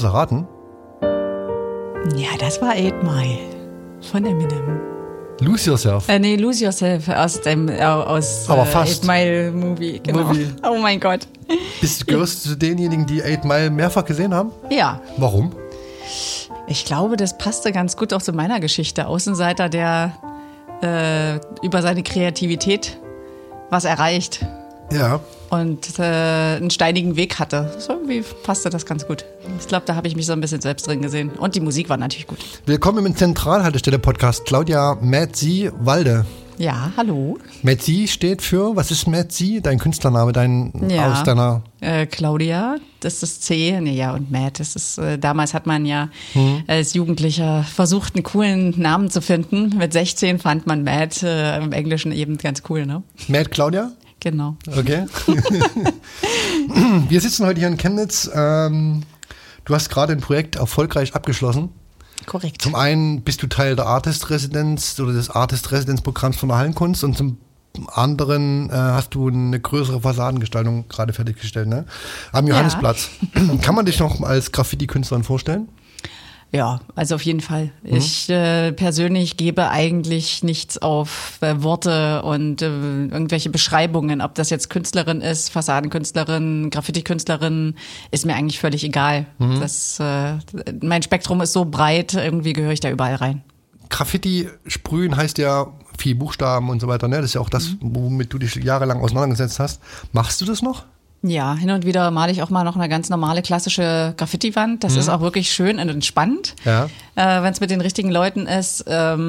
erraten? Ja, das war 8 Mile von Eminem. Lose Yourself. Nee, Lose Yourself aus dem Aber fast. 8 Mile Movie. Genau. Oh mein Gott. Gehörst du zu denjenigen, die 8 Mile mehrfach gesehen haben? Ja. Warum? Ich glaube, das passte ganz gut auch zu meiner Geschichte. Außenseiter, der über seine Kreativität was erreicht. Ja. Und einen steinigen Weg hatte. So irgendwie passte das ganz gut. Ich glaube, da habe ich mich so ein bisschen selbst drin gesehen. Und die Musik war natürlich gut. Willkommen im Zentralhaltestelle-Podcast. Claudia Mätzi Walde. Ja, hallo. Mätzi steht für, was ist Mätzi? Dein Künstlername, aus deiner... Claudia, das ist C. Nee, ja, und Matt, das ist, damals hat man ja als Jugendlicher versucht, einen coolen Namen zu finden. Mit 16 fand man Matt im Englischen eben ganz cool, ne? Matt Claudia? Genau. Okay. Wir sitzen heute hier in Chemnitz. Du hast gerade ein Projekt erfolgreich abgeschlossen. Korrekt. Zum einen bist du Teil der Artist-Residenz oder des Artist-Residenzprogramms von der Hallenkunst und zum anderen hast du eine größere Fassadengestaltung gerade fertiggestellt, ne? Am Johannesplatz. Kann man dich noch als Graffiti-Künstlerin vorstellen? Ja, also auf jeden Fall. Ich persönlich gebe eigentlich nichts auf Worte und irgendwelche Beschreibungen. Ob das jetzt Künstlerin ist, Fassadenkünstlerin, Graffiti-Künstlerin, ist mir eigentlich völlig egal. Mein Spektrum ist so breit, irgendwie gehöre ich da überall rein. Graffiti sprühen heißt ja viel Buchstaben und so weiter, ne? Das ist ja auch das, womit du dich jahrelang auseinandergesetzt hast. Machst du das noch? Ja, hin und wieder male ich auch mal noch eine ganz normale klassische Graffiti-Wand. Das ist auch wirklich schön und entspannt, wenn es mit den richtigen Leuten ist.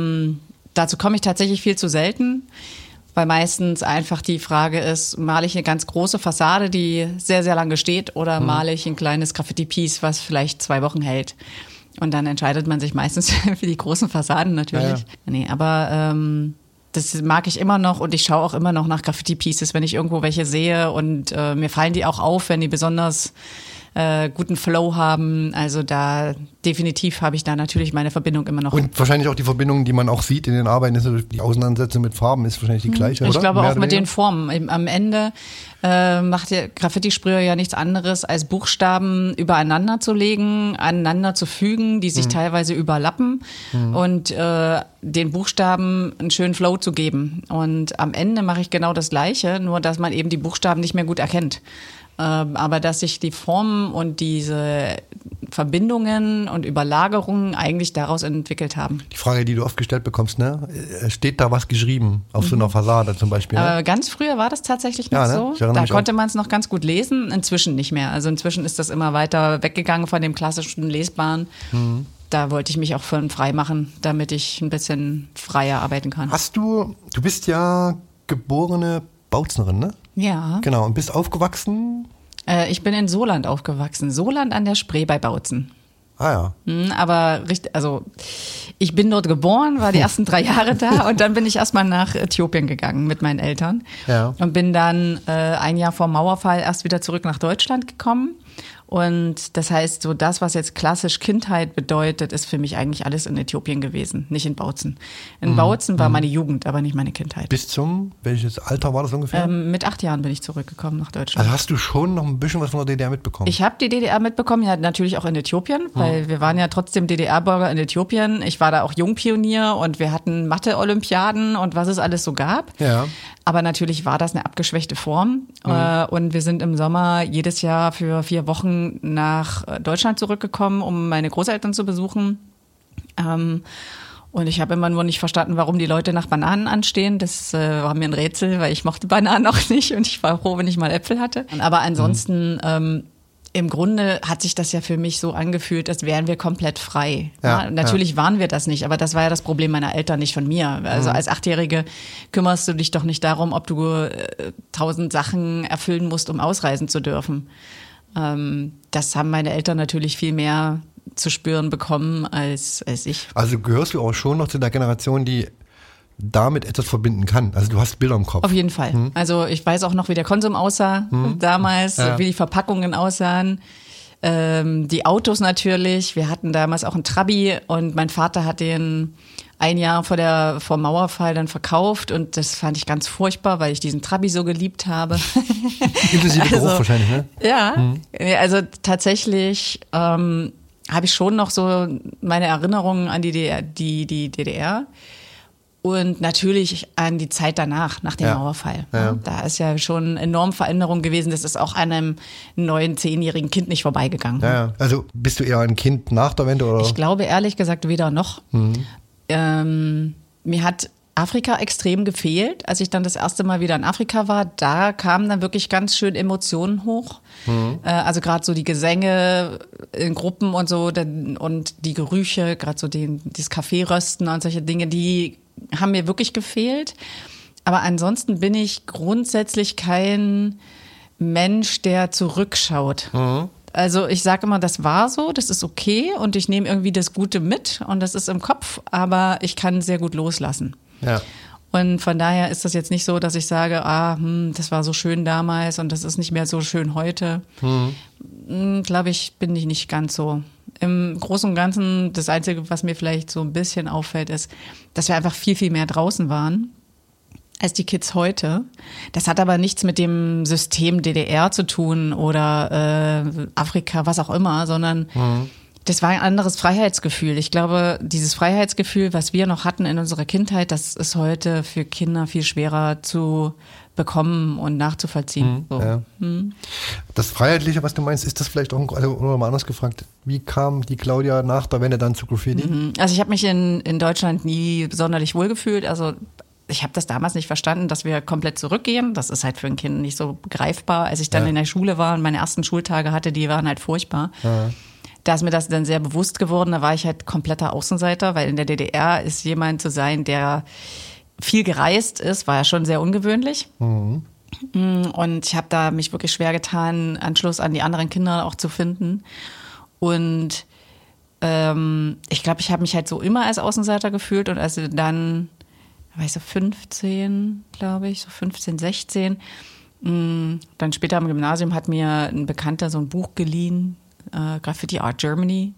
Dazu komme ich tatsächlich viel zu selten, weil meistens einfach die Frage ist, male ich eine ganz große Fassade, die sehr, sehr lange steht, oder male ich ein kleines Graffiti-Piece, was vielleicht 2 Wochen hält. Und dann entscheidet man sich meistens für die großen Fassaden natürlich. Ja. Nee, aber das mag ich immer noch und ich schaue auch immer noch nach Graffiti-Pieces, wenn ich irgendwo welche sehe, und mir fallen die auch auf, wenn die besonders guten Flow haben. Also da definitiv habe ich da natürlich meine Verbindung immer noch. Und wahrscheinlich auch die Verbindung, die man auch sieht in den Arbeiten, ist die Auseinandersetzung mit Farben ist wahrscheinlich die gleiche, oder? Ich glaube auch mit den Formen. Am Ende macht der Graffiti-Sprüher ja nichts anderes, als Buchstaben übereinander zu legen, aneinander zu fügen, die sich teilweise überlappen und den Buchstaben einen schönen Flow zu geben. Und am Ende mache ich genau das Gleiche, nur dass man eben die Buchstaben nicht mehr gut erkennt. Aber dass sich die Formen und diese Verbindungen und Überlagerungen eigentlich daraus entwickelt haben. Die Frage, die du oft gestellt bekommst, ne? Steht da was geschrieben auf so einer Fassade zum Beispiel? Ne? Ganz früher war das tatsächlich noch so. Da konnte man es noch ganz gut lesen, inzwischen nicht mehr. Also inzwischen ist das immer weiter weggegangen von dem klassischen Lesbaren. Da wollte ich mich auch von frei machen, damit ich ein bisschen freier arbeiten kann. Du bist ja geborene Bautznerin, ne? Ja. Genau, und bist aufgewachsen? Ich bin in Soland aufgewachsen. Soland an der Spree bei Bautzen. Ah ja. Aber ich bin dort geboren, war die ersten 3 Jahre da und dann bin ich erstmal nach Äthiopien gegangen mit meinen Eltern. Ja. Und bin dann 1 Jahr vor Mauerfall erst wieder zurück nach Deutschland gekommen. Und das heißt, so das, was jetzt klassisch Kindheit bedeutet, ist für mich eigentlich alles in Äthiopien gewesen, nicht in Bautzen. In Bautzen war meine Jugend, aber nicht meine Kindheit. Welches Alter war das ungefähr? Mit 8 Jahren bin ich zurückgekommen nach Deutschland. Also hast du schon noch ein bisschen was von der DDR mitbekommen? Ich habe die DDR mitbekommen, ja natürlich auch in Äthiopien, weil wir waren ja trotzdem DDR-Bürger in Äthiopien. Ich war da auch Jungpionier und wir hatten Mathe-Olympiaden und was es alles so gab. Ja. Aber natürlich war das eine abgeschwächte Form. Und wir sind im Sommer jedes Jahr für 4 Wochen nach Deutschland zurückgekommen, um meine Großeltern zu besuchen. Und ich habe immer nur nicht verstanden, warum die Leute nach Bananen anstehen. Das war mir ein Rätsel, weil ich mochte Bananen auch nicht und ich war froh, wenn ich mal Äpfel hatte. Aber ansonsten im Grunde hat sich das ja für mich so angefühlt, als wären wir komplett frei. Ja, natürlich waren wir das nicht, aber das war ja das Problem meiner Eltern, nicht von mir. Also als 8-Jährige kümmerst du dich doch nicht darum, ob du 1000 Sachen erfüllen musst, um ausreisen zu dürfen. Das haben meine Eltern natürlich viel mehr zu spüren bekommen als ich. Also gehörst du auch schon noch zu der Generation, die damit etwas verbinden kann. Also du hast Bilder im Kopf. Auf jeden Fall. Also ich weiß auch noch, wie der Konsum aussah damals, wie die Verpackungen aussahen. Die Autos natürlich. Wir hatten damals auch einen Trabi und mein Vater hat den 1 Jahr vor Mauerfall dann verkauft und das fand ich ganz furchtbar, weil ich diesen Trabi so geliebt habe. Inklusive Geruch wahrscheinlich, ne? Ja, also tatsächlich habe ich schon noch so meine Erinnerungen an die DDR. Und natürlich an die Zeit danach, nach dem Mauerfall. Ja. Da ist ja schon enorm Veränderung gewesen. Das ist auch einem neuen 10-jährigen Kind nicht vorbeigegangen. Ja. Also bist du eher ein Kind nach der Wende? Oder? Ich glaube ehrlich gesagt weder noch. Mir hat Afrika extrem gefehlt. Als ich dann das erste Mal wieder in Afrika war, da kamen dann wirklich ganz schön Emotionen hoch. Also gerade so die Gesänge in Gruppen und so und die Gerüche, gerade so dieses Kaffeerösten und solche Dinge, die haben mir wirklich gefehlt. Aber ansonsten bin ich grundsätzlich kein Mensch, der zurückschaut. Also ich sage immer, das war so, das ist okay und ich nehme irgendwie das Gute mit und das ist im Kopf, aber ich kann sehr gut loslassen. Ja. Und von daher ist das jetzt nicht so, dass ich sage, das war so schön damals und das ist nicht mehr so schön heute. Glaube ich, bin ich nicht ganz so. Im Großen und Ganzen, das Einzige, was mir vielleicht so ein bisschen auffällt, ist, dass wir einfach viel, viel mehr draußen waren als die Kids heute. Das hat aber nichts mit dem System DDR zu tun oder Afrika, was auch immer, sondern das war ein anderes Freiheitsgefühl. Ich glaube, dieses Freiheitsgefühl, was wir noch hatten in unserer Kindheit, das ist heute für Kinder viel schwerer zu bekommen und nachzuvollziehen. So. Ja. Das Freiheitliche, was du meinst, ist das vielleicht auch, oder mal anders gefragt, wie kam die Claudia nach der Wende dann zu Graffiti? Also ich habe mich in Deutschland nie sonderlich wohlgefühlt. Also ich habe das damals nicht verstanden, dass wir komplett zurückgehen. Das ist halt für ein Kind nicht so greifbar. Als ich dann in der Schule war und meine ersten Schultage hatte, die waren halt furchtbar. Ja. Da ist mir das dann sehr bewusst geworden. Da war ich halt kompletter Außenseiter, weil in der DDR ist jemand zu sein, der viel gereist ist, war ja schon sehr ungewöhnlich. Und ich habe da mich wirklich schwer getan, Anschluss an die anderen Kinder auch zu finden. Und ich glaube, ich habe mich halt so immer als Außenseiter gefühlt. Und als dann, war ich so 15, glaube ich, so 15, 16. Dann später im Gymnasium hat mir ein Bekannter so ein Buch geliehen, Graffiti Art Germany.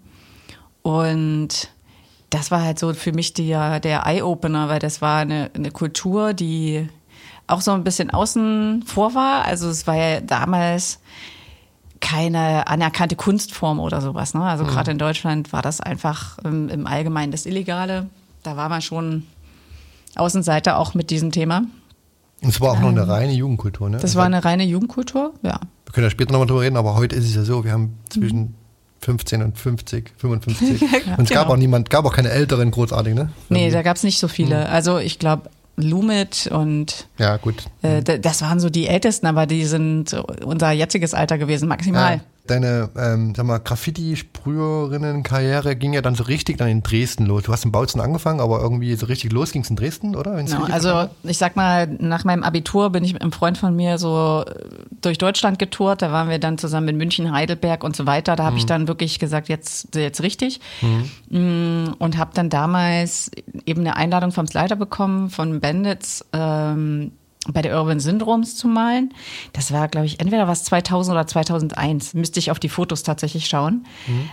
Und das war halt so für mich der Eye-Opener, weil das war eine Kultur, die auch so ein bisschen außen vor war. Also es war ja damals keine anerkannte Kunstform oder sowas. Ne? Also gerade in Deutschland war das einfach im Allgemeinen das Illegale. Da war man schon Außenseiter auch mit diesem Thema. Und es war auch noch eine reine Jugendkultur, ne? Das war eine reine Jugendkultur, ja. Wir können ja später nochmal drüber reden, aber heute ist es ja so, wir haben zwischen 15 und 50, 55. Und es gab auch keine Älteren großartig, ne? Nee, da gab es nicht so viele. Also ich glaube, Lumit und ja, gut. Das waren so die Ältesten, aber die sind unser jetziges Alter gewesen, maximal. Ja. Deine Graffiti-Sprüherinnen-Karriere ging ja dann so richtig dann in Dresden los. Du hast in Bautzen angefangen, aber irgendwie so richtig los ging es in Dresden, oder? Genau, also ich sag mal, nach meinem Abitur bin ich mit einem Freund von mir so durch Deutschland getourt. Da waren wir dann zusammen in München, Heidelberg und so weiter. Da habe ich dann wirklich gesagt, jetzt richtig. Und habe dann damals eben eine Einladung vom Slider bekommen, von Bandits, bei der Urban Syndromes zu malen. Das war, glaube ich, entweder was 2000 oder 2001. Müsste ich auf die Fotos tatsächlich schauen.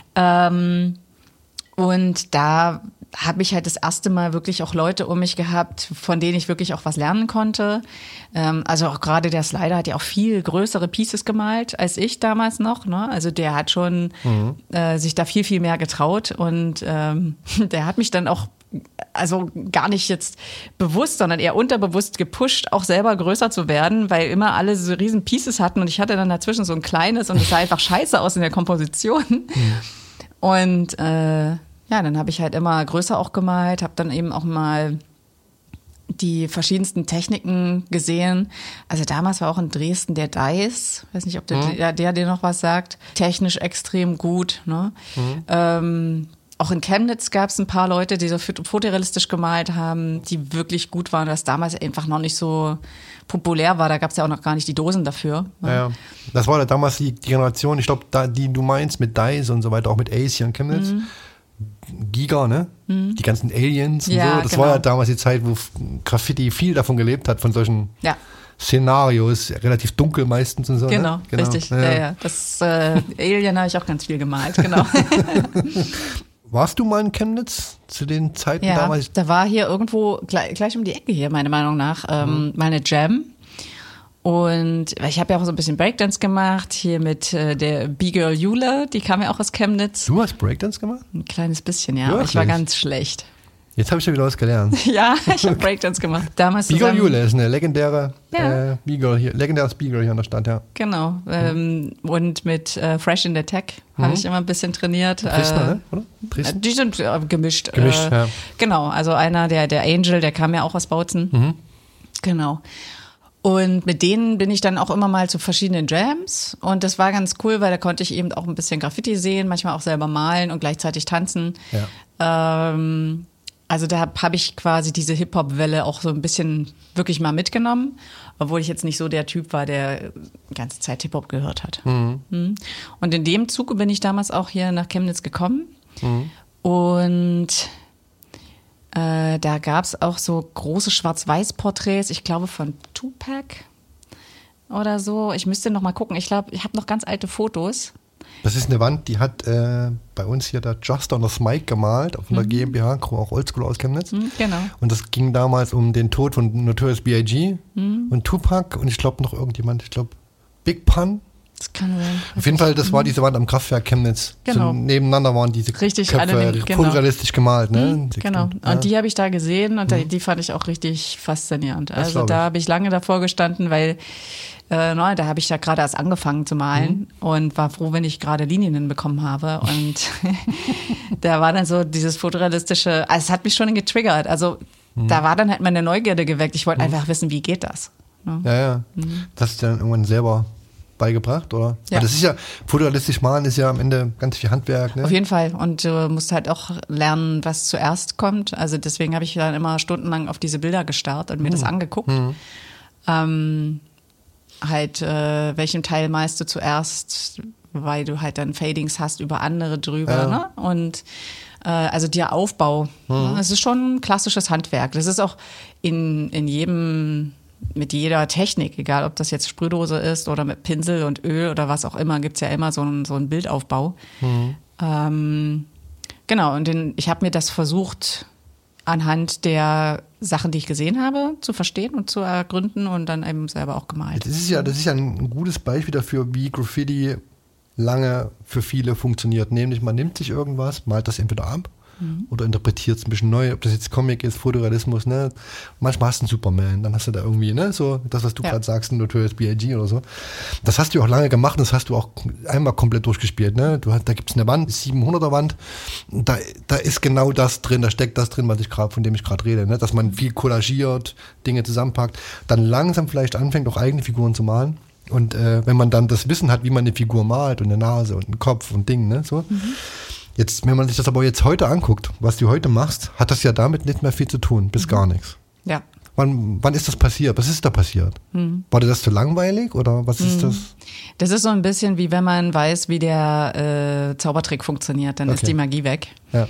Und da habe ich halt das erste Mal wirklich auch Leute um mich gehabt, von denen ich wirklich auch was lernen konnte. Also auch gerade der Slider hat ja auch viel größere Pieces gemalt als ich damals noch. Ne? Also der hat schon sich da viel, viel mehr getraut. Und der hat mich dann auch also gar nicht jetzt bewusst, sondern eher unterbewusst gepusht, auch selber größer zu werden, weil immer alle so riesen Pieces hatten und ich hatte dann dazwischen so ein kleines und es sah einfach scheiße aus in der Komposition. Und dann habe ich halt immer größer auch gemalt, habe dann eben auch mal die verschiedensten Techniken gesehen. Also damals war auch in Dresden der Dice, weiß nicht, ob der dir noch was sagt, technisch extrem gut, ne? Auch in Chemnitz gab es ein paar Leute, die so fotorealistisch gemalt haben, die wirklich gut waren, was damals einfach noch nicht so populär war. Da gab es ja auch noch gar nicht die Dosen dafür. Ne? Ja, das war ja damals die Generation, ich glaube, die du meinst mit Dice und so weiter, auch mit Ace hier in Chemnitz. Giga, ne? Die ganzen Aliens und so. Das war ja damals die Zeit, wo Graffiti viel davon gelebt hat, von solchen Szenarios, relativ dunkel meistens und so. Genau, ne? Richtig. Ja. Das Alien habe ich auch ganz viel gemalt, genau. Warst du mal in Chemnitz zu den Zeiten damals? Ja, da war hier irgendwo gleich um die Ecke hier, meiner Meinung nach, mal eine Jam. Und ich habe ja auch so ein bisschen Breakdance gemacht, hier mit der B-Girl Jule, die kam ja auch aus Chemnitz. Du hast Breakdance gemacht? Ein kleines bisschen, ja, aber ich war ganz schlecht. Jetzt habe ich ja wieder was gelernt. Ja, ich habe Breakdance gemacht. Damals B-Girl Jule ist eine legendäre B-Girl hier, legendäres B-Girl hier in der Stadt, ja. Genau. Und mit Fresh in the Tech habe ich immer ein bisschen trainiert. Dresdner, ne? Oder? Dresden? Die sind gemischt. Gemischt, ja. Genau, also einer, der Angel, der kam ja auch aus Bautzen. Genau. Und mit denen bin ich dann auch immer mal zu verschiedenen Jams. Und das war ganz cool, weil da konnte ich eben auch ein bisschen Graffiti sehen, manchmal auch selber malen und gleichzeitig tanzen. Ja. Also da habe ich quasi diese Hip-Hop-Welle auch so ein bisschen wirklich mal mitgenommen, obwohl ich jetzt nicht so der Typ war, der die ganze Zeit Hip-Hop gehört hat. Und in dem Zuge bin ich damals auch hier nach Chemnitz gekommen. Und da gab es auch so große Schwarz-Weiß-Porträts, ich glaube von Tupac oder so. Ich müsste noch mal gucken. Ich glaube, ich habe noch ganz alte Fotos. Das ist eine Wand, die hat bei uns hier der Just on the Smike gemalt, auf einer GmbH, auch Oldschool aus Chemnitz. Genau. Und das ging damals um den Tod von Notorious B.I.G. Und Tupac und ich glaube noch irgendjemand, ich glaube Big Pun. Das kann sein. Auf jeden Fall, das war diese Wand am Kraftwerk Chemnitz. Genau. So nebeneinander waren diese Köpfe fotorealistisch gemalt. Ne? Genau. Und die habe ich da gesehen und die fand ich auch richtig faszinierend. Also da habe ich lange davor gestanden, weil da habe ich ja gerade erst angefangen zu malen und war froh, wenn ich gerade Linien hinbekommen habe. Und da war dann so dieses fotorealistische, also es hat mich schon getriggert. Also da war dann halt meine Neugierde geweckt. Ich wollte einfach wissen, wie geht das? Ne? Ja. Das ist dann irgendwann selber beigebracht, oder? Ja. Das ist ja, fotorealistisch malen ist ja am Ende ganz viel Handwerk, ne? Auf jeden Fall. Und du musst halt auch lernen, was zuerst kommt. Also deswegen habe ich dann immer stundenlang auf diese Bilder gestarrt und mir das angeguckt. Welchen Teil malst du zuerst, weil du halt dann Fadings hast über andere drüber, ne? Und also der Aufbau. Es ist schon ein klassisches Handwerk. Das ist auch in jedem, mit jeder Technik, egal ob das jetzt Sprühdose ist oder mit Pinsel und Öl oder was auch immer, gibt's ja immer so einen Bildaufbau. Genau, und ich habe mir das versucht, anhand der Sachen, die ich gesehen habe, zu verstehen und zu ergründen und dann eben selber auch gemalt. Das ist ja ein gutes Beispiel dafür, wie Graffiti lange für viele funktioniert. Nämlich, man nimmt sich irgendwas, malt das entweder ab oder interpretiert es ein bisschen neu, ob das jetzt Comic ist, Fotorealismus, ne? Manchmal hast du einen Superman, dann hast du da irgendwie, ne, so das, was du gerade sagst, ein Notorious B.I.G. oder so. Das hast du auch lange gemacht, das hast du auch einmal komplett durchgespielt, ne? Da gibt es eine Wand, 700er Wand, da ist genau das drin, da steckt das drin, von dem ich gerade rede, ne? Dass man viel collagiert, Dinge zusammenpackt, dann langsam vielleicht anfängt, auch eigene Figuren zu malen. Und wenn man dann das Wissen hat, wie man eine Figur malt und eine Nase und einen Kopf und Ding, ne, so. Jetzt, wenn man sich das aber jetzt heute anguckt, was du heute machst, hat das ja damit nicht mehr viel zu tun, bis gar nichts. Ja. Wann ist das passiert? Was ist da passiert? War dir das zu langweilig oder was ist das? Das ist so ein bisschen wie wenn man weiß, wie der Zaubertrick funktioniert, dann ist die Magie weg. Ja.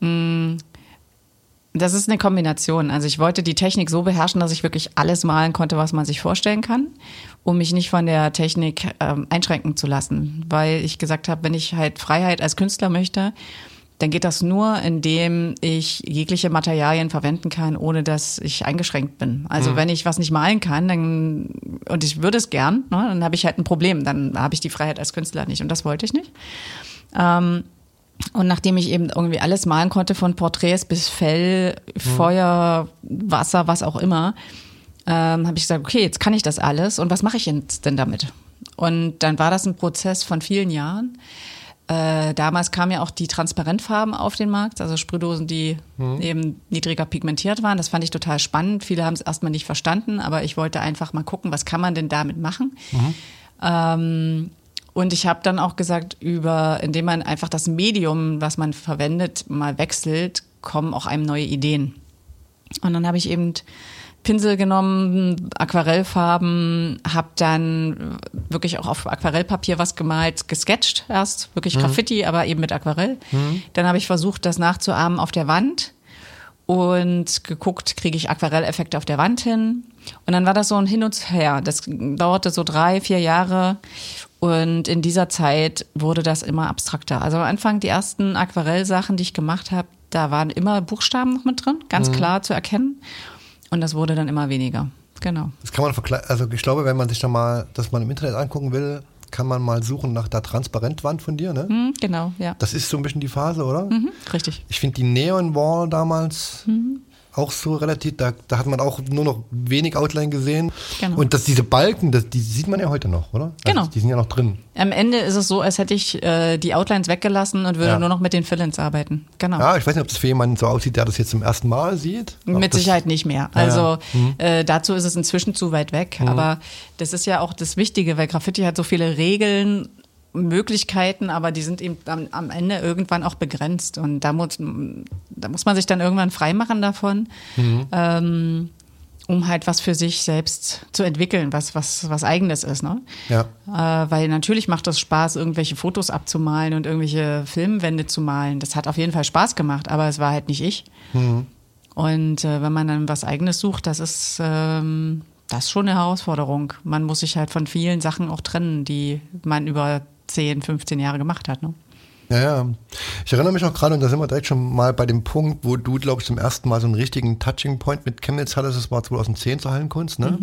Das ist eine Kombination. Also ich wollte die Technik so beherrschen, dass ich wirklich alles malen konnte, was man sich vorstellen kann, um mich nicht von der Technik einschränken zu lassen. Weil ich gesagt habe, wenn ich halt Freiheit als Künstler möchte, dann geht das nur, indem ich jegliche Materialien verwenden kann, ohne dass ich eingeschränkt bin. Also wenn ich was nicht malen kann, und ich würde es gern, ne, dann habe ich halt ein Problem. Dann habe ich die Freiheit als Künstler nicht und das wollte ich nicht. Und nachdem ich eben irgendwie alles malen konnte, von Porträts bis Fell, Feuer, Wasser, was auch immer, habe ich gesagt, okay, jetzt kann ich das alles und was mache ich jetzt denn damit? Und dann war das ein Prozess von vielen Jahren. Damals kamen ja auch die Transparentfarben auf den Markt, also Sprühdosen, die eben niedriger pigmentiert waren. Das fand ich total spannend. Viele haben es erstmal nicht verstanden, aber ich wollte einfach mal gucken, was kann man denn damit machen? Und ich habe dann auch gesagt, indem man einfach das Medium, was man verwendet, mal wechselt, kommen auch einem neue Ideen. Und dann habe ich eben Pinsel genommen, Aquarellfarben, habe dann wirklich auch auf Aquarellpapier was gemalt, gesketcht erst, wirklich Graffiti, aber eben mit Aquarell. Dann habe ich versucht, das nachzuahmen auf der Wand und geguckt, kriege ich Aquarelleffekte auf der Wand hin. Und dann war das so ein Hin und Her. Das dauerte so 3-4 Jahre. Und in dieser Zeit wurde das immer abstrakter. Also am Anfang die ersten Aquarellsachen, die ich gemacht habe, da waren immer Buchstaben noch mit drin, ganz klar zu erkennen. Und das wurde dann immer weniger. genau. Das kann man also ich glaube, wenn man sich das mal im Internet angucken will, kann man mal suchen nach der Transparentwand von dir, ne? Genau, ja. Das ist so ein bisschen die Phase, oder? Richtig. Ich finde die Neon Wall damals auch so relativ, da hat man auch nur noch wenig Outline gesehen. Genau. Und diese Balken, die sieht man ja heute noch, oder? Genau. Also die sind ja noch drin. Am Ende ist es so, als hätte ich die Outlines weggelassen und würde nur noch mit den Fill-ins arbeiten. Genau. Ja, ich weiß nicht, ob das für jemanden so aussieht, der das jetzt zum ersten Mal sieht. Mit Sicherheit nicht mehr. Also dazu ist es inzwischen zu weit weg. Aber das ist ja auch das Wichtige, weil Graffiti hat so viele Regeln, Möglichkeiten, aber die sind eben am Ende irgendwann auch begrenzt. Und da muss man sich dann irgendwann freimachen davon, um halt was für sich selbst zu entwickeln, was Eigenes ist. Ne? Ja. Weil natürlich macht es Spaß, irgendwelche Fotos abzumalen und irgendwelche Filmwände zu malen. Das hat auf jeden Fall Spaß gemacht, aber es war halt nicht ich. Und wenn man dann was Eigenes sucht, das ist schon eine Herausforderung. Man muss sich halt von vielen Sachen auch trennen, die man über 10, 15 Jahre gemacht hat. Ne? Ja. Ich erinnere mich auch gerade, und da sind wir direkt schon mal bei dem Punkt, wo du, glaube ich, zum ersten Mal so einen richtigen Touching Point mit Chemnitz hattest. Das war 2010 zur Hallenkunst, ne?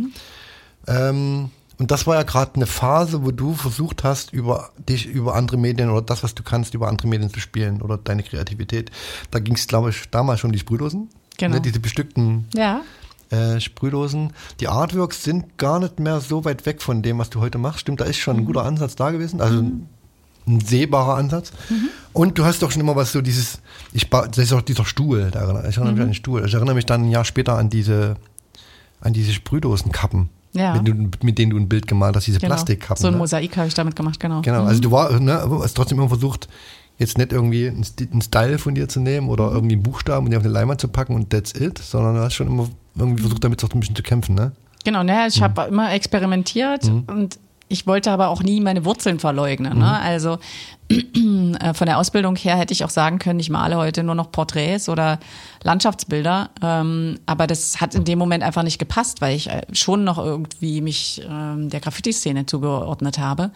Und das war ja gerade eine Phase, wo du versucht hast, dich über andere Medien oder das, was du kannst, über andere Medien zu spielen oder deine Kreativität. Da ging es, glaube ich, damals schon um die Sprühdosen. Genau. Ne? Diese bestückten Sprühdosen. Die Artworks sind gar nicht mehr so weit weg von dem, was du heute machst. Stimmt, da ist schon ein guter Ansatz da gewesen. Also ein sehbarer Ansatz. Und du hast doch schon immer was so das ist auch dieser Stuhl. Ich erinnere mich an den Stuhl. Ich erinnere mich dann ein Jahr später an diese Sprühdosenkappen. Ja. Mit denen du ein Bild gemalt hast, diese Plastikkappen. So ein Mosaik habe ich damit gemacht, genau. Genau, also du hast trotzdem immer versucht, jetzt nicht irgendwie einen Style von dir zu nehmen oder irgendwie einen Buchstaben und dir auf eine Leinwand zu packen und that's it, sondern du hast schon immer irgendwie versucht, damit auch ein bisschen zu kämpfen, ne? Genau, ich habe immer experimentiert und ich wollte aber auch nie meine Wurzeln verleugnen. Ne? Also von der Ausbildung her hätte ich auch sagen können, ich male heute nur noch Porträts oder Landschaftsbilder. Aber das hat in dem Moment einfach nicht gepasst, weil ich schon noch irgendwie mich der Graffiti-Szene zugeordnet habe.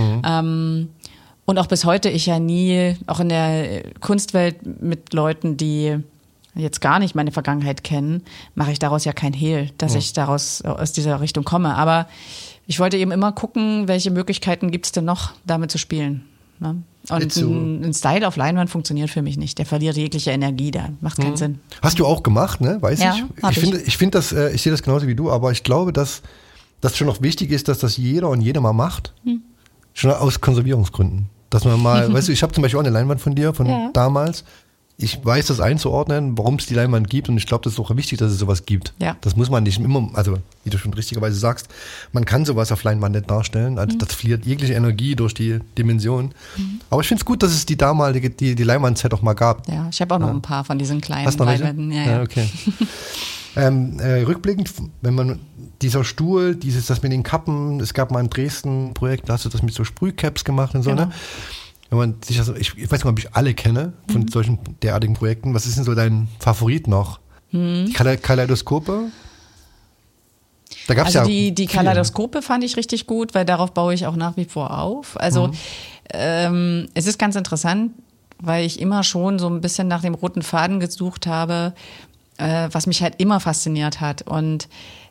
Und auch bis heute ich ja nie, auch in der Kunstwelt mit Leuten, die jetzt gar nicht meine Vergangenheit kennen, mache ich daraus ja kein Hehl, dass ich aus dieser Richtung komme. Aber ich wollte eben immer gucken, welche Möglichkeiten gibt es denn noch, damit zu spielen. Ne? Und ein Style auf Leinwand funktioniert für mich nicht. Der verliert jegliche Energie, da macht keinen Sinn. Hast du auch gemacht, ne? Weiß ja, ich. Ich finde das, ich sehe das genauso wie du, aber ich glaube, dass das schon noch wichtig ist, dass das jeder und jede mal macht. Schon aus Konservierungsgründen. Dass man mal, weißt du, ich habe zum Beispiel auch eine Leinwand von dir, von damals. Ich weiß das einzuordnen, warum es die Leinwand gibt und ich glaube, das ist auch wichtig, dass es sowas gibt. Ja. Das muss man nicht immer, also wie du schon richtigerweise sagst, man kann sowas auf Leinwand nicht darstellen, also das verliert jegliche Energie durch die Dimension. Aber ich finde es gut, dass es die damalige, die Leinwandzeit auch mal gab. Ja, ich habe auch noch ein paar von diesen kleinen Leinwänden. Ja, okay. Rückblickend, wenn man dieser Stuhl, das mit den Kappen, es gab mal in Dresden ein Projekt, da hast du das mit so Sprühcaps gemacht und so, ne? Wenn man sich also, ich weiß nicht, ob ich alle kenne von solchen derartigen Projekten. Was ist denn so dein Favorit noch? Die Kaleidoskope? Da gab's also die Kaleidoskope fand ich richtig gut, weil darauf baue ich auch nach wie vor auf. Also es ist ganz interessant, weil ich immer schon so ein bisschen nach dem roten Faden gesucht habe, was mich halt immer fasziniert hat. Und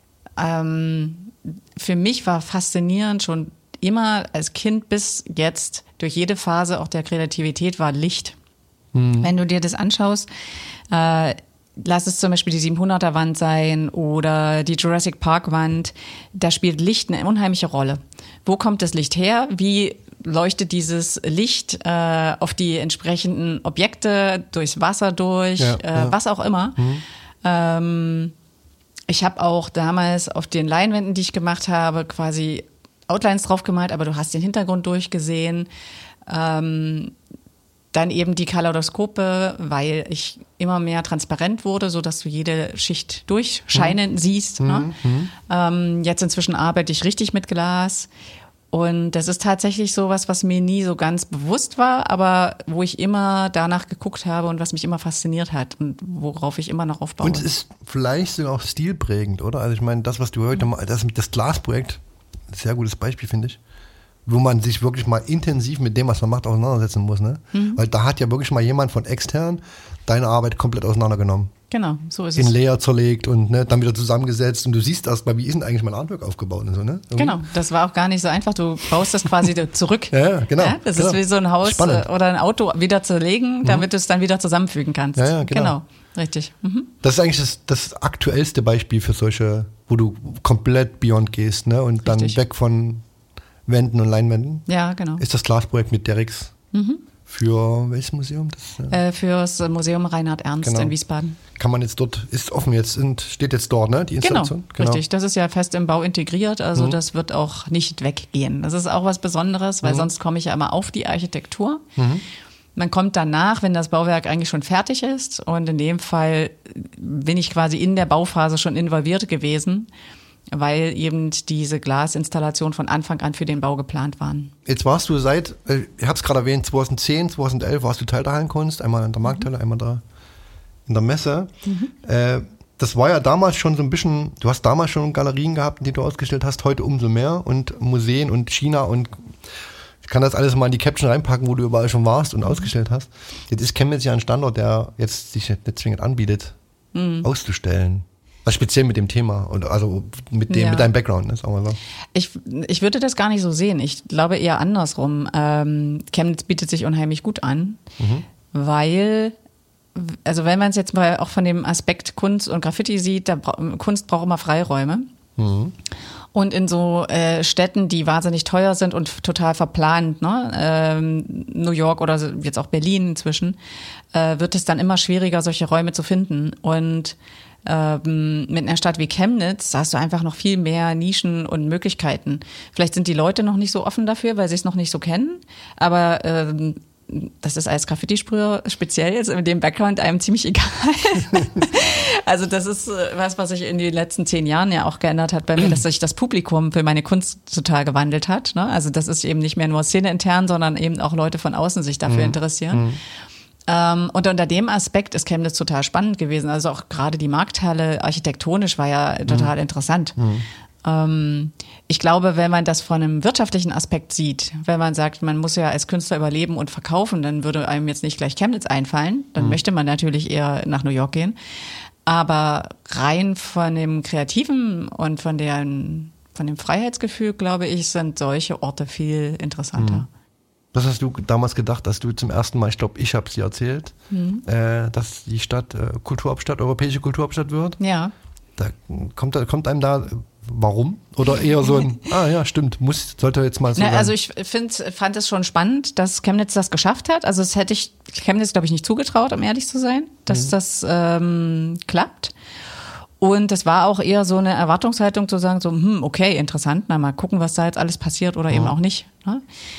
für mich war faszinierend schon immer als Kind bis jetzt durch jede Phase auch der Kreativität war Licht. Wenn du dir das anschaust, lass es zum Beispiel die 700er Wand sein oder die Jurassic Park Wand, da spielt Licht eine unheimliche Rolle. Wo kommt das Licht her? Wie leuchtet dieses Licht auf die entsprechenden Objekte, durchs Wasser durch, was auch immer. Ich habe auch damals auf den Leinwänden, die ich gemacht habe, quasi Outlines drauf gemalt, aber du hast den Hintergrund durchgesehen. Dann eben die Kaleidoskope, weil ich immer mehr transparent wurde, sodass du jede Schicht durchscheinen siehst. Ne? Jetzt inzwischen arbeite ich richtig mit Glas. Und das ist tatsächlich sowas, was mir nie so ganz bewusst war, aber wo ich immer danach geguckt habe und was mich immer fasziniert hat und worauf ich immer noch aufbaue. Und es ist vielleicht sogar auch stilprägend, oder? Also ich meine, das, was du heute mal, das Glasprojekt, ein sehr gutes Beispiel, finde ich, wo man sich wirklich mal intensiv mit dem, was man macht, auseinandersetzen muss. Ne? Weil da hat ja wirklich mal jemand von extern deine Arbeit komplett auseinandergenommen. Genau, so ist es. In Layer zerlegt und dann wieder zusammengesetzt und du siehst erstmal, wie ist denn eigentlich mein Artwork aufgebaut und so, ne? Irgendwie. Genau, das war auch gar nicht so einfach. Du baust das quasi zurück. Ja, genau. Ja, das ist wie so ein Haus oder ein Auto wieder zerlegen, damit du es dann wieder zusammenfügen kannst. Ja, genau. Richtig. Mhm. Das ist eigentlich das aktuellste Beispiel für solche, wo du komplett beyond gehst, ne? Und dann weg von Wänden und Leinwänden. Ja, genau. Ist das Glasprojekt mit Derricks. Für welches Museum? Fürs Museum Reinhard Ernst in Wiesbaden. Kann man jetzt dort, ist offen jetzt und steht jetzt dort, ne? Die Installation? Genau, richtig. Das ist ja fest im Bau integriert, also das wird auch nicht weggehen. Das ist auch was Besonderes, weil sonst komme ich ja immer auf die Architektur. Man kommt danach, wenn das Bauwerk eigentlich schon fertig ist, und in dem Fall bin ich quasi in der Bauphase schon involviert gewesen, weil eben diese Glasinstallation von Anfang an für den Bau geplant waren. Jetzt warst du seit, ich habe es gerade erwähnt, 2010, 2011 warst du Teil der Hallenkunst, einmal in der Markthalle, einmal da in der Messe. Das war ja damals schon so ein bisschen, du hast damals schon Galerien gehabt, die du ausgestellt hast, heute umso mehr, und Museen und China, und ich kann das alles mal in die Caption reinpacken, wo du überall schon warst und ausgestellt hast. Jetzt ist Chemnitz ja ein Standort, der jetzt sich nicht zwingend anbietet, auszustellen. Was speziell mit dem Thema, und also mit deinem Background, ne, sagen wir so. Ich würde das gar nicht so sehen. Ich glaube eher andersrum. Chemnitz bietet sich unheimlich gut an, weil, also wenn man es jetzt mal auch von dem Aspekt Kunst und Graffiti sieht, Kunst braucht immer Freiräume. Und in so Städten, die wahnsinnig teuer sind und total verplant, ne? New York oder jetzt auch Berlin inzwischen, wird es dann immer schwieriger, solche Räume zu finden. Und mit einer Stadt wie Chemnitz hast du einfach noch viel mehr Nischen und Möglichkeiten. Vielleicht sind die Leute noch nicht so offen dafür, weil sie es noch nicht so kennen, aber das ist als Graffiti-Sprüher speziell jetzt mit dem Background einem ziemlich egal. Also das ist was sich in den letzten 10 Jahren ja auch geändert hat bei mir, dass sich das Publikum für meine Kunst total gewandelt hat, ne? Also das ist eben nicht mehr nur szeneintern, sondern eben auch Leute von außen sich dafür interessieren. Und unter dem Aspekt ist Chemnitz total spannend gewesen. Also auch gerade die Markthalle architektonisch war ja total interessant. Ich glaube, wenn man das von einem wirtschaftlichen Aspekt sieht, wenn man sagt, man muss ja als Künstler überleben und verkaufen, dann würde einem jetzt nicht gleich Chemnitz einfallen. Dann möchte man natürlich eher nach New York gehen. Aber rein von dem Kreativen und von dem Freiheitsgefühl, glaube ich, sind solche Orte viel interessanter. Was hast du damals gedacht, dass du zum ersten Mal, ich glaube, ich habe es dir erzählt, dass die Stadt Kulturhauptstadt, europäische Kulturhauptstadt wird? Ja. Da kommt einem da, warum? Oder eher so ein, ja, stimmt, sollte jetzt mal so sein. Also ich fand es schon spannend, dass Chemnitz das geschafft hat. Also das hätte ich Chemnitz, glaube ich, nicht zugetraut, um ehrlich zu sein, dass das klappt. Und es war auch eher so eine Erwartungshaltung zu sagen, so, okay, interessant, mal gucken, was da jetzt alles passiert oder eben auch nicht. Ne?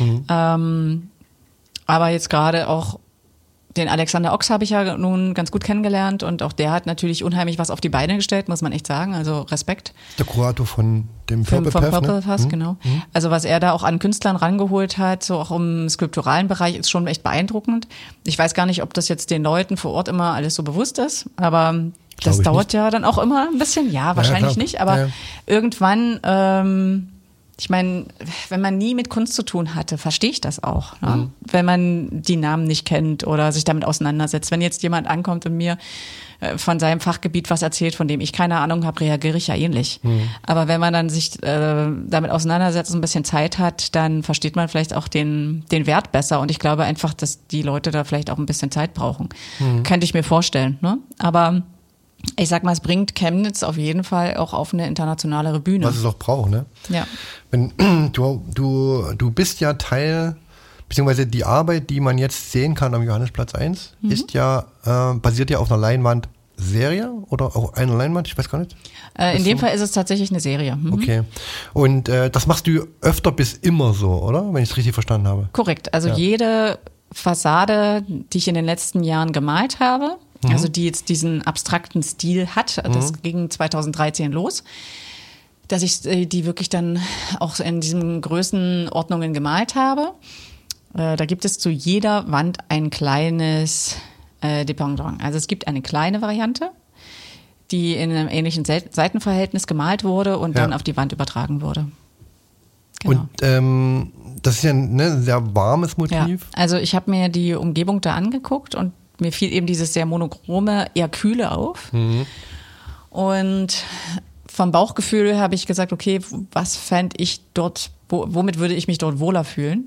Aber jetzt gerade auch den Alexander Ochs habe ich ja nun ganz gut kennengelernt, und auch der hat natürlich unheimlich was auf die Beine gestellt, muss man echt sagen, also Respekt. Der Kurator von dem Purple Path, ne? Genau. Also was er da auch an Künstlern rangeholt hat, so auch im skulpturalen Bereich, ist schon echt beeindruckend. Ich weiß gar nicht, ob das jetzt den Leuten vor Ort immer alles so bewusst ist, aber das dauert ja dann auch immer ein bisschen. Ja, wahrscheinlich nicht, aber irgendwann, ich meine, wenn man nie mit Kunst zu tun hatte, verstehe ich das auch. Ne? Wenn man die Namen nicht kennt oder sich damit auseinandersetzt. Wenn jetzt jemand ankommt und mir von seinem Fachgebiet was erzählt, von dem ich keine Ahnung habe, reagiere ich ja ähnlich. Aber wenn man dann sich damit auseinandersetzt und ein bisschen Zeit hat, dann versteht man vielleicht auch den Wert besser. Und ich glaube einfach, dass die Leute da vielleicht auch ein bisschen Zeit brauchen. Könnte ich mir vorstellen. Ne? Aber ich sag mal, es bringt Chemnitz auf jeden Fall auch auf eine internationalere Bühne. Was es auch braucht, ne? Ja. Wenn du bist ja Teil, beziehungsweise die Arbeit, die man jetzt sehen kann am Johannesplatz 1, ist ja, basiert ja auf einer Leinwandserie oder auch einer Leinwand, ich weiß gar nicht. In dem Fall ist es tatsächlich eine Serie. Okay. Und das machst du öfter bis immer so, oder? Wenn ich es richtig verstanden habe. Korrekt. Also jede Fassade, die ich in den letzten Jahren gemalt habe, also die jetzt diesen abstrakten Stil hat, das ging 2013 los, dass ich die wirklich dann auch in diesen Größenordnungen gemalt habe. Da gibt es zu jeder Wand ein kleines Dependant. Also es gibt eine kleine Variante, die in einem ähnlichen Seitenverhältnis gemalt wurde und dann auf die Wand übertragen wurde. Genau. Und das ist ja ein sehr warmes Motiv. Ja. Also ich habe mir die Umgebung da angeguckt und mir fiel eben dieses sehr monochrome, eher kühle auf. Und vom Bauchgefühl habe ich gesagt, okay, was fände ich dort, womit würde ich mich dort wohler fühlen?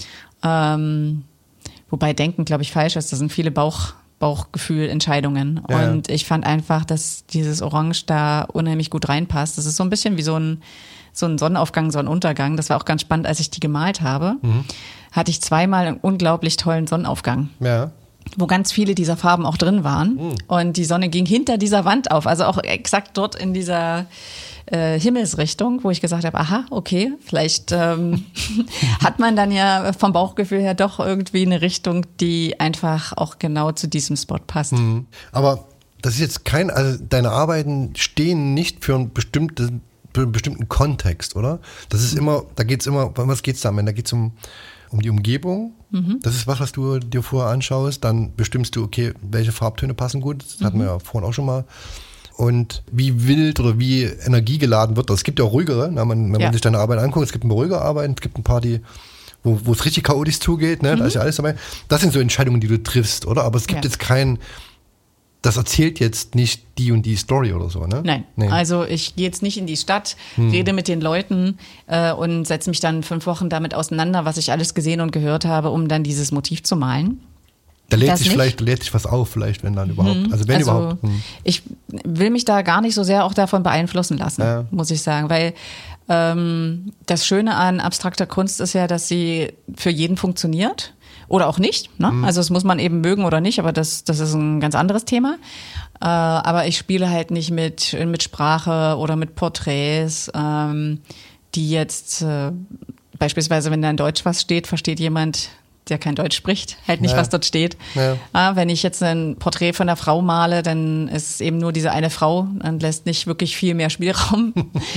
Wobei Denken, glaube ich, falsch ist. Das sind viele Bauchgefühlentscheidungen. Ja. Und ich fand einfach, dass dieses Orange da unheimlich gut reinpasst. Das ist so ein bisschen wie so ein Sonnenaufgang, Sonnenuntergang. Das war auch ganz spannend, als ich die gemalt habe. Hatte ich zweimal einen unglaublich tollen Sonnenaufgang. Ja. Wo ganz viele dieser Farben auch drin waren. Und die Sonne ging hinter dieser Wand auf, also auch exakt dort in dieser Himmelsrichtung, wo ich gesagt habe, aha, okay, vielleicht hat man dann ja vom Bauchgefühl her doch irgendwie eine Richtung, die einfach auch genau zu diesem Spot passt. Aber das ist jetzt also deine Arbeiten stehen nicht für einen bestimmten Kontext, oder? Das ist immer, um was geht's da? Da geht's um die Umgebung. Das ist was du dir vorher anschaust. Dann bestimmst du, okay, welche Farbtöne passen gut. Das hatten wir ja vorhin auch schon mal. Und wie wild oder wie energiegeladen wird das. Es gibt ja auch ruhigere, wenn man sich deine Arbeit anguckt. Es gibt eine ruhige Arbeit, es gibt ein paar, wo es richtig chaotisch zugeht. Ne? Da ist ja alles dabei. Das sind so Entscheidungen, die du triffst, oder? Aber es gibt jetzt das erzählt jetzt nicht die und die Story oder so, ne? Nein. Also ich gehe jetzt nicht in die Stadt, rede mit den Leuten und setze mich dann 5 Wochen damit auseinander, was ich alles gesehen und gehört habe, um dann dieses Motiv zu malen. Da lädt sich was auf, vielleicht, wenn dann überhaupt. Überhaupt. Ich will mich da gar nicht so sehr auch davon beeinflussen lassen, muss ich sagen, weil das Schöne an abstrakter Kunst ist ja, dass sie für jeden funktioniert. Oder auch nicht. Ne? Also das muss man eben mögen oder nicht, aber das ist ein ganz anderes Thema. Aber ich spiele halt nicht mit Sprache oder mit Porträts, die jetzt beispielsweise, wenn da in Deutsch was steht, versteht jemand, der kein Deutsch spricht, halt nicht, was dort steht. Ja. Wenn ich jetzt ein Porträt von einer Frau male, dann ist es eben nur diese eine Frau und lässt nicht wirklich viel mehr Spielraum.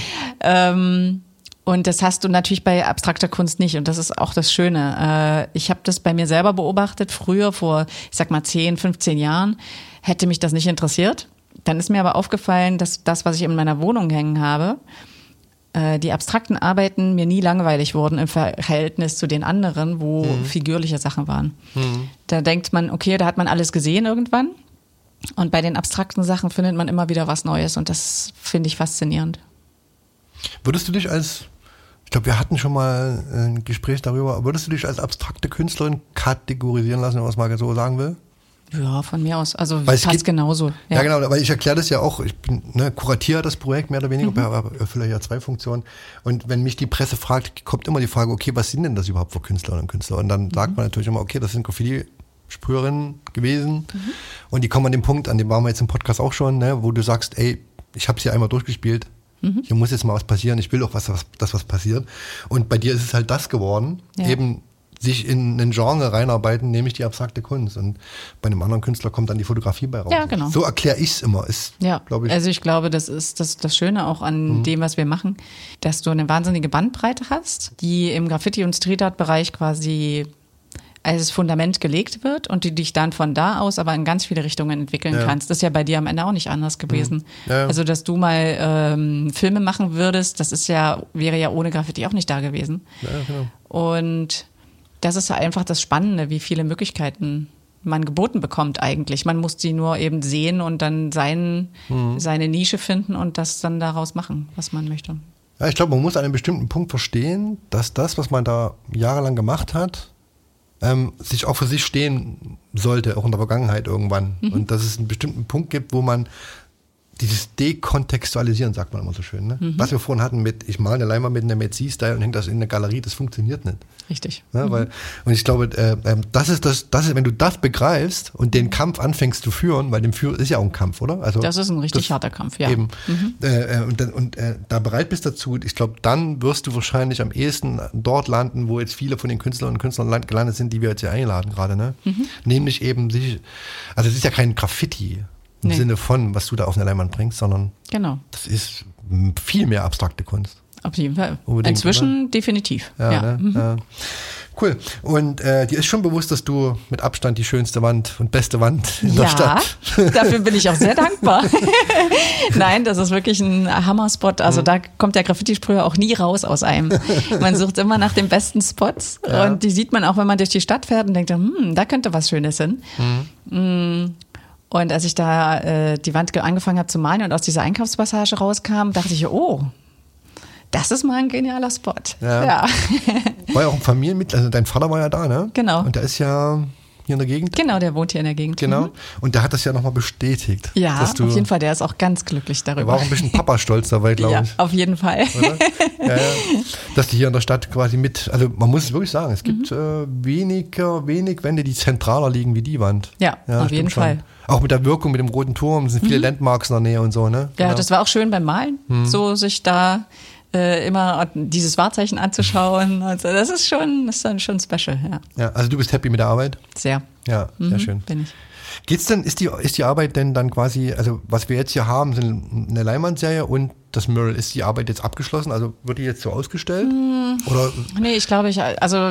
Und das hast du natürlich bei abstrakter Kunst nicht. Und das ist auch das Schöne. Ich habe das bei mir selber beobachtet. Früher, vor, 10, 15 Jahren, hätte mich das nicht interessiert. Dann ist mir aber aufgefallen, dass das, was ich in meiner Wohnung hängen habe, die abstrakten Arbeiten mir nie langweilig wurden im Verhältnis zu den anderen, wo figürliche Sachen waren. Da denkt man, okay, da hat man alles gesehen irgendwann. Und bei den abstrakten Sachen findet man immer wieder was Neues. Und das finde ich faszinierend. Würdest du dich ich glaube, wir hatten schon mal ein Gespräch darüber, würdest du dich als abstrakte Künstlerin kategorisieren lassen, wenn man es mal so sagen will? Ja, von mir aus. Also fast genauso. Ja, genau, weil ich erkläre das ja auch, ich kuratiere das Projekt mehr oder weniger, aber erfülle ja 2 Funktionen. Und wenn mich die Presse fragt, kommt immer die Frage, okay, was sind denn das überhaupt für Künstlerinnen und Künstler? Und dann sagt man natürlich immer, okay, das sind Graffiti-Sprüherinnen gewesen. Und die kommen an den Punkt, an dem waren wir jetzt im Podcast auch schon, ne, wo du sagst, ey, ich habe es hier einmal durchgespielt. Hier muss jetzt mal was passieren, ich will auch, was passiert. Und bei dir ist es halt das geworden, eben sich in ein Genre reinarbeiten, nämlich die abstrakte Kunst. Und bei einem anderen Künstler kommt dann die Fotografie bei raus. Ja, genau. So erkläre ich es immer. Also ich glaube, das ist das Schöne auch an dem, was wir machen, dass du eine wahnsinnige Bandbreite hast, die im Graffiti- und Street-Art-Bereich quasi als Fundament gelegt wird und du dich dann von da aus aber in ganz viele Richtungen entwickeln kannst. Das ist ja bei dir am Ende auch nicht anders gewesen. Also, dass du mal Filme machen würdest, wäre ja ohne Graffiti auch nicht da gewesen. Ja, genau. Und das ist ja einfach das Spannende, wie viele Möglichkeiten man geboten bekommt eigentlich. Man muss die nur eben sehen und dann seine Nische finden und das dann daraus machen, was man möchte. Ja, ich glaube, man muss an einem bestimmten Punkt verstehen, dass das, was man da jahrelang gemacht hat, sich auch für sich stehen sollte, auch in der Vergangenheit irgendwann. Und dass es einen bestimmten Punkt gibt, wo man dieses Dekontextualisieren, sagt man immer so schön. Ne? Was wir vorhin hatten mit, ich male eine Leinwand mit einem Metsi-Style und hänge das in eine Galerie, das funktioniert nicht. Richtig. Ja, und ich glaube, das ist, wenn du das begreifst und den Kampf anfängst zu führen, weil ist ja auch ein Kampf, oder? Also, das ist ein richtig harter Kampf, ja. Eben. Und da bereit bist dazu, ich glaube, dann wirst du wahrscheinlich am ehesten dort landen, wo jetzt viele von den Künstlerinnen und Künstlern gelandet sind, die wir jetzt hier einladen gerade. Ne? Nämlich eben also es ist ja kein Graffiti im Sinne von, was du da auf eine Leinwand bringst, sondern das ist viel mehr abstrakte Kunst. Auf jeden Fall. Unbedingt, inzwischen oder? Definitiv. Ja. Cool. Und dir ist schon bewusst, dass du mit Abstand die schönste Wand und beste Wand in der Stadt. Ja, dafür bin ich auch sehr dankbar. Nein, das ist wirklich ein Hammerspot. Also da kommt der Graffiti-Sprüher auch nie raus aus einem. Man sucht immer nach den besten Spots und die sieht man auch, wenn man durch die Stadt fährt und denkt, da könnte was Schönes hin. Und als ich da die Wand angefangen habe zu malen und aus dieser Einkaufspassage rauskam, dachte ich, oh, das ist mal ein genialer Spot. Ja. War ja auch ein Familienmitglied, also dein Vater war ja da, ne? Genau. Und der ist ja hier in der Gegend. Genau, der wohnt hier in der Gegend. Genau. Und der hat das ja nochmal bestätigt. Ja, auf jeden Fall, der ist auch ganz glücklich darüber. Der war auch ein bisschen Papa-stolz dabei, glaube ich. Ja, auf jeden Fall. Oder? Ja. Dass die hier in der Stadt quasi also man muss es wirklich sagen, es gibt wenig Wände, die zentraler liegen wie die Wand. Ja, auf jeden Fall. Auch mit der Wirkung, mit dem roten Turm, sind viele Landmarks in der Nähe und so, ne? Ja, das war auch schön beim Malen, so sich da immer dieses Wahrzeichen anzuschauen. Also das ist dann schon special, ja. Ja, also du bist happy mit der Arbeit? Sehr. Ja, sehr schön. Bin ich. Geht's denn, ist die Arbeit denn dann quasi, also was wir jetzt hier haben, sind eine Leinwandserie und das Mural, ist die Arbeit jetzt abgeschlossen? Also wird die jetzt so ausgestellt? Oder? Nee, ich glaube, ich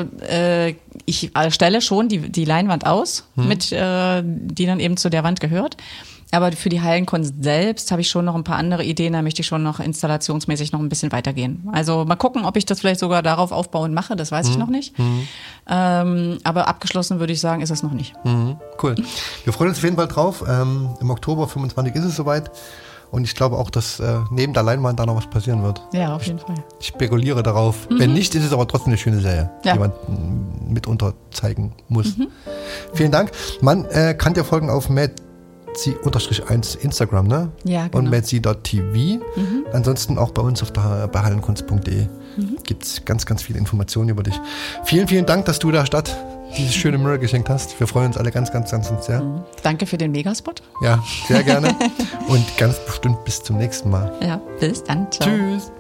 stelle schon die Leinwand aus, die dann eben zu der Wand gehört. Aber für die Hallenkunst selbst habe ich schon noch ein paar andere Ideen, da möchte ich schon noch installationsmäßig noch ein bisschen weitergehen. Also mal gucken, ob ich das vielleicht sogar darauf aufbauend mache, das weiß ich noch nicht. Aber abgeschlossen würde ich sagen, ist es noch nicht. Cool. Wir freuen uns auf jeden Fall drauf. Im Oktober 25 ist es soweit. Und ich glaube auch, dass neben der Leinwand da noch was passieren wird. Ja, auf jeden Fall. Ich spekuliere darauf. Wenn nicht, ist es aber trotzdem eine schöne Serie, die man mitunter zeigen muss. Vielen Dank. Man kann dir folgen auf Metzi_1 Instagram, ne? Ja, genau. Und metzi.tv. Ansonsten auch bei uns bei hallenkunst.de gibt es ganz, ganz viele Informationen über dich. Vielen, vielen Dank, dass du der Stadt dieses schöne Mural geschenkt hast. Wir freuen uns alle ganz, ganz, ganz sehr. Danke für den Megaspot. Ja, sehr gerne. Und ganz bestimmt bis zum nächsten Mal. Ja, bis dann. Ciao. Tschüss.